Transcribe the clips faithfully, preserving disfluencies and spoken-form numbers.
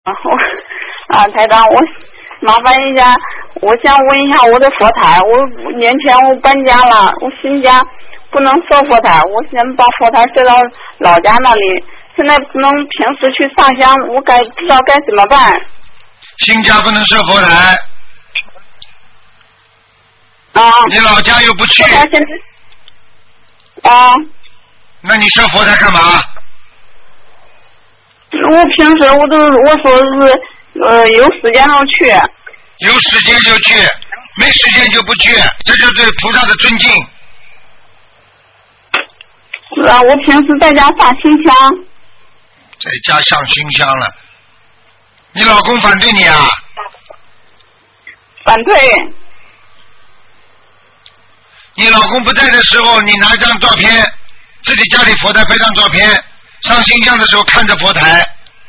我啊，台长，我麻烦一下，我想问一下我的佛台，我年前我搬家了，我新家不能设佛台，我先把佛台设到老家那里，现在不能平时去上香，我该不知道该怎么办。 新家不能设佛台。 啊。 你老家又不去。 现在啊。 那你设佛台干嘛？ 我平时我都我说是呃有时间就去。 有时间就去，没时间就不去，这就是对菩萨的尊敬。 是啊，我平时在家上新香。 在家上新香了。你老公反对你啊？ 反对。 你老公不在的时候，你拿一张照片，自己家里佛台拍张照片，上新香的时候看着佛台。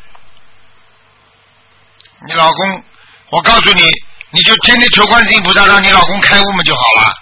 你老公，我告诉你，你就天天求观世音菩萨，让你老公开悟嘛就好了。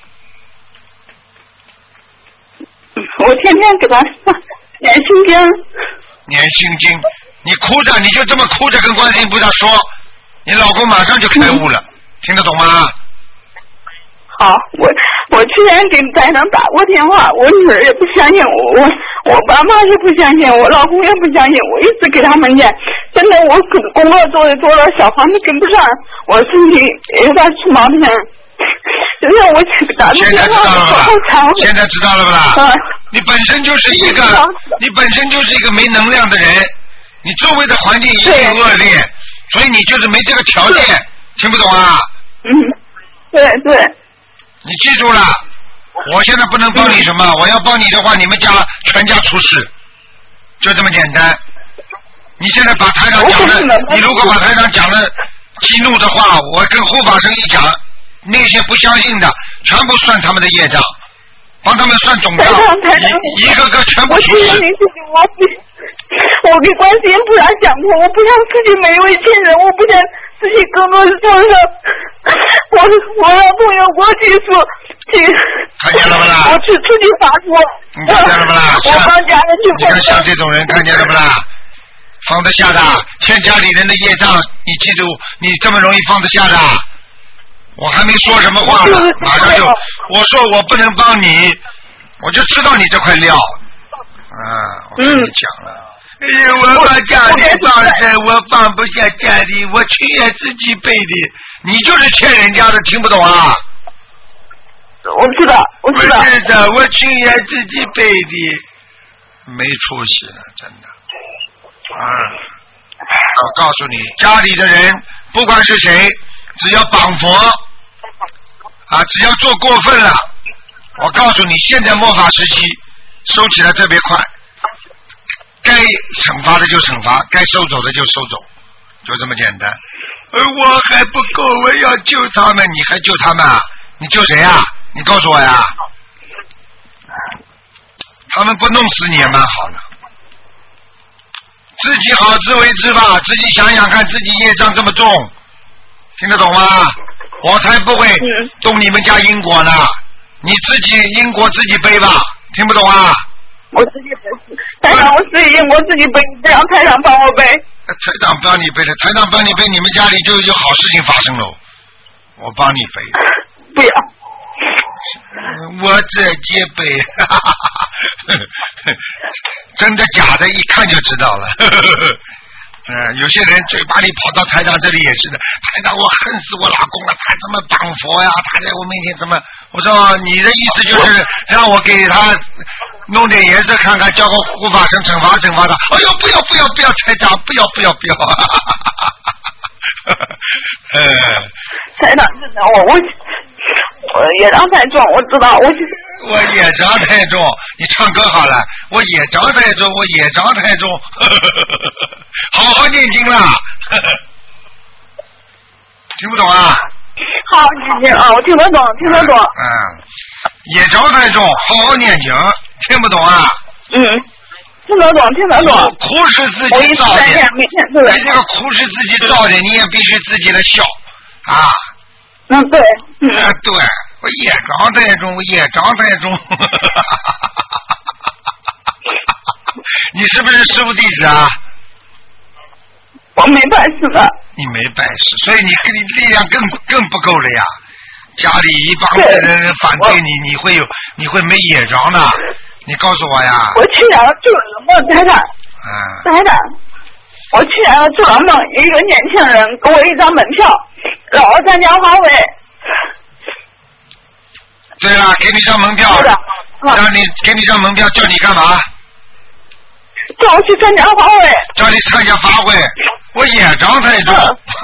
我天天给他念心经。 念心经，你哭着，你就这么哭着跟观世音菩萨说，你老公马上就开悟了，嗯、听得懂吗？ 好，我我去年给台长打过电话，我女儿也不相信我，我我爸妈也不相信，我老公也不相信，我一直给他们念，真的我工作做的多了，小房子跟不上，我身体有点出毛病。现在我打电话，好惨。 现在知道了不啦？ 嗯。 你本身就是一个，你本身就是一个没能量的人，你周围的环境一定恶劣，所以你就是没这个条件，听不懂啊？ 嗯，对对。 你记住了，我现在不能帮你什么，嗯、我要帮你的话，你们家全家出事，就这么简单。你现在把台长讲的，你如果把台长讲的激怒的话，我跟护法神一讲，那些不相信的全部算他们的业账。帮他们算总账，一一个个全部出事。 我我给观世音菩萨讲过，我不想自己没有一亲人，我不想自己哥哥做上，我我让朋友过去说去， 看见了不啦？ 我去出去发说。 你看见了不啦？ 我帮家人去。 你看像这种人，看见了不啦？放得下的，欠家里人的业障，你记住，你这么容易放得下的。我还没说什么话呢，马上就我说我不能帮你，我就知道你这块料啊！我跟你讲了，哎呀，我把家里放生，我放不下家里，我情愿自己背的，你就是欠人家的，听不懂啊？ 我知道，我知道。 我知道，我情愿自己背的，没出息了，真的。啊！我告诉你，家里的人不管是谁，只要绑佛。啊，只要做过分了，我告诉你，现在末法时期，收起来特别快，该惩罚的就惩罚，该收走的就收走，就这么简单。而我还不够，我要救他们，你还救他们啊？你救谁啊？你告诉我呀！他们不弄死你也蛮好的，自己好自为之吧，自己想想看，自己业障这么重，听得懂吗？我才不会动你们家因果呢，你自己因果自己背吧，听不懂啊？ 我自己背，台长，我自己因果自己背，不让台长帮我背。 台长帮你背的，台长帮你背，你们家里就有好事情发生了，我帮你背。 不要。 我自己背，哈哈哈，真的假的，一看就知道了。呵呵呵嗯，有些人嘴巴里跑到台长这里也是的，台长我恨死我老公了，他怎么绑佛呀？他在我面前怎么？我说你的意思就是让我给他弄点颜色看看，叫个护法神惩罚惩罚他。哎呦，不要不要不要，台长不要不要不要！呃， 台长真的，我我我业障太重，我知道我我业障太重，你唱歌好了，我业障太重，我业障太重。呵呵呵好好念经啦，听不懂啊？ 好念经啊，我听得懂，听得懂。 嗯，业障太重，好好念经，听不懂啊？ 嗯，听得懂，听得懂。 苦是自己造的， 每天都在。 你这个苦是自己造的，你也必须自己来消啊。 嗯，对。 嗯，对，我业障太重，我业障太重。你是不是师父弟子啊？ 我没拜师的。 你没拜师，所以你跟你力量更更不够了呀。家里一帮子人反对你，你会有你会没野装的。你告诉我呀。 我去年做了梦，台长。嗯。台长，我去年做了梦，有一个年轻人给我一张门票，让我参加华为。 对了，给你张门票，让你给你张门票，叫你干嘛？ 叫我去参加法会。 叫你参加法会，我业障太重。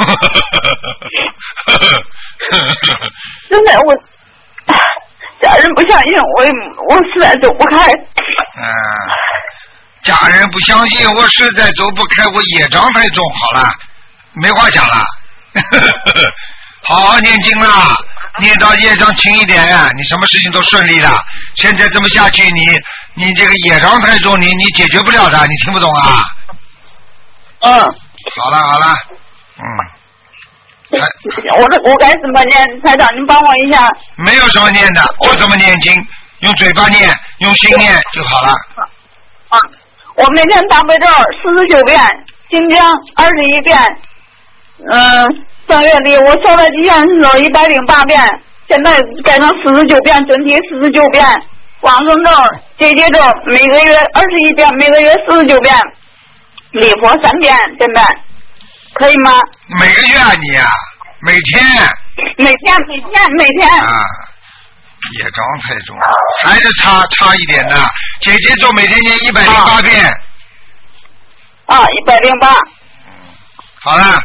真的，我家人不相信，我我实在走不开。 嗯，家人不相信，我实在走不开，我业障太重。好了，没话讲了。好好念经啦，念到业障轻一点，你什么事情都顺利了。现在这么下去，你你这个业障太重，你你解决不了的，你听不懂啊？ 嗯。 好了好了，嗯。 我我该怎么念？台长，您帮我一下。 没有什么念的，就这么念经，用嘴巴念，用心念就好了。 啊，我每天大悲咒四十九遍，心经二十一遍，嗯。上月里我烧的几天是一百零八遍，现在改成四十九遍，准提四十九遍，往生咒、结节咒每个月二十一遍，每个月四十九遍，礼佛三遍，现在可以吗？ 每个月啊你啊，每天。 每天每天每天。 啊，业障太重，还是差差一点的。姐姐咒每天念一百零八遍。 啊，一百零八。 嗯，好了。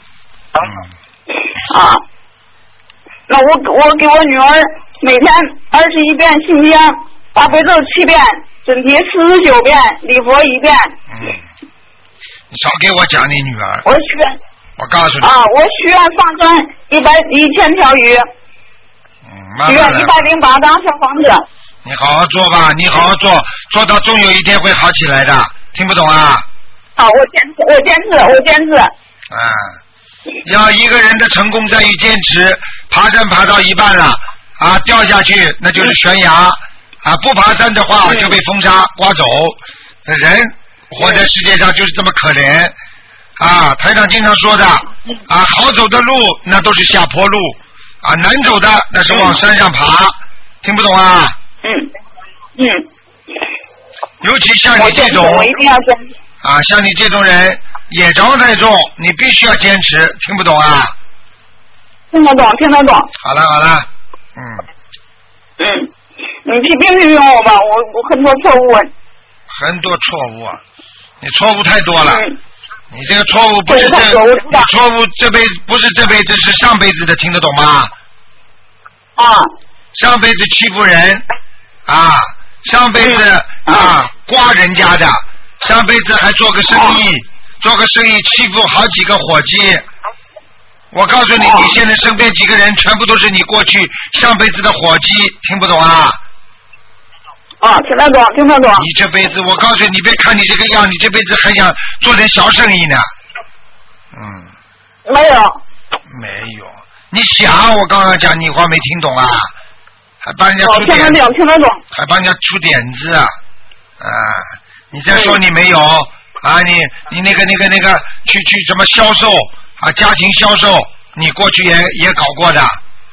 嗯。 啊，那我我给我女儿每天二十一遍心经，大悲咒七遍，准提四十九遍，礼佛一遍。 嗯，你少给我讲你女儿。 我许愿。 我告诉你。 啊，我许愿放生一百一千条鱼。 嗯，慢慢许愿一百零八张小房子。 你好好做吧，你好好做，做到终有一天会好起来的。听不懂啊？ 啊，我坚持，我坚持，我坚持。 啊。要一个人的成功在于坚持，爬山爬到一半了啊，掉下去那就是悬崖啊，不爬山的话就被风沙刮走。人活在世界上就是这么可怜啊！台长经常说的啊，好走的路那都是下坡路啊，难走的那是往山上爬，听不懂啊？ 嗯嗯。 尤其像你这种我一定要坚持啊，像你这种人。业障太重，你必须要坚持，听不懂啊？ 听得懂，听得懂。 好了好了，嗯。 嗯，你批评批评我吧，我我很多错误。 很多错误啊，你错误太多了。 嗯。 你这个错误不是这，你错误这辈不是这辈子，是上辈子的，听得懂吗？ 啊。 上辈子欺负人啊，上辈子、嗯、啊刮人家的，上辈子还做个生意。啊做个生意欺负好几个伙计，我告诉你，你现在身边几个人全部都是你过去上辈子的伙计，听不懂啊？ 啊，听得懂，听得懂。 你这辈子，我告诉你，你别看你这个样，你这辈子还想做点小生意呢。嗯。 没有。 没有，你想，我刚刚讲你话没听懂啊？还帮人家出点， 听得懂，听得懂。 还帮人家出点子啊！啊，你再说你没有。啊，你你那个那个那个去去什么销售啊，家庭销售，你过去也也搞过的。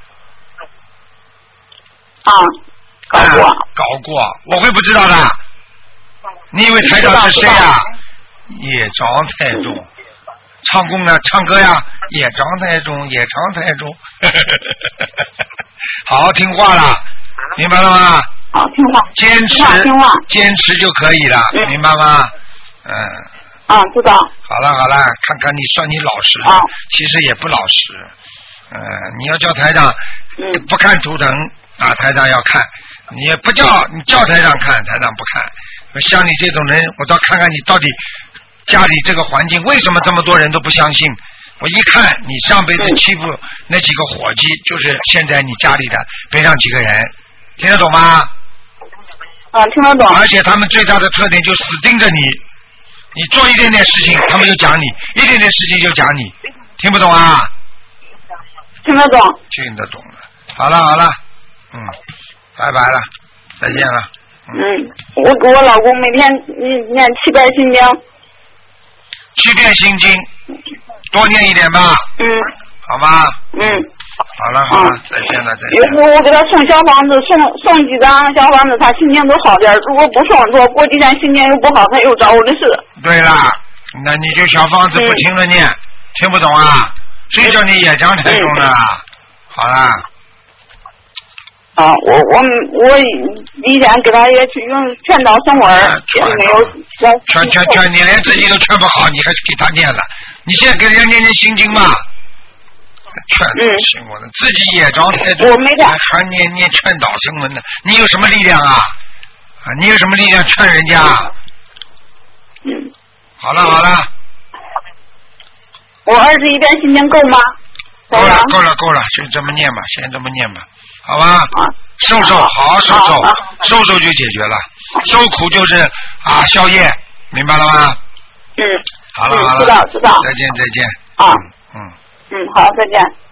啊，搞过、啊。 搞过，我会不知道的。你以为台长是谁呀？业障太重，唱功呢？唱歌呀，业障太重，业障太重。好好听话了，明白了吗？ 好，听话。 坚持， 听话， 坚持就可以了，嗯、明白吗？嗯。 啊，知道。 好了好了，看看你算你老实， 啊、 其实也不老实。嗯、呃，你要叫台长、 嗯、 不看图腾啊，台长要看；你也不叫你叫台长看，台长不看。像你这种人，我倒看看你到底家里这个环境为什么这么多人都不相信。我一看你上辈子欺负那几个伙计，就是现在你家里的边上几个人，听得懂吗？ 啊，听得懂。 而且他们最大的特点就死盯着你，你做一点点事情，他们就讲你；一点点事情就讲你，听不懂啊？ 听得懂。 听得懂了。好了好了，嗯，拜拜了，再见了。 嗯，嗯我给我老公每天念七遍心经。 七遍心经，多念一点吧。 嗯。 好吧。 嗯。 好了好了，再见了再见。 有时候我给他送小房子，送送几张小房子，他心情都好点。如果不送，说过几天心情又不好，他又找我的事。 对啦，那你就小房子不停的念，嗯、听不懂啊？谁叫你业障太重了？嗯、好啦。 啊，我我我以前给他也去用劝导生活，也没有劝劝劝，你连自己都劝不好，你还给他念了？你现在给人家念念心经吧。劝导新闻的，自己业障太重， 我没的， 还念念劝导新闻的，你有什么力量啊？啊，你有什么力量劝人家？ 嗯， 好了好了， 我二十一遍心经够吗？ 够了够了够了，就这么念吧，先这么念吧，好吧？ 啊， 瘦瘦，好好瘦瘦，瘦瘦就解决了，受苦就是啊消业，明白了吗？ 嗯， 好了好了， 知道知道， 再见再见。 啊， 嗯。 嗯，好，再见。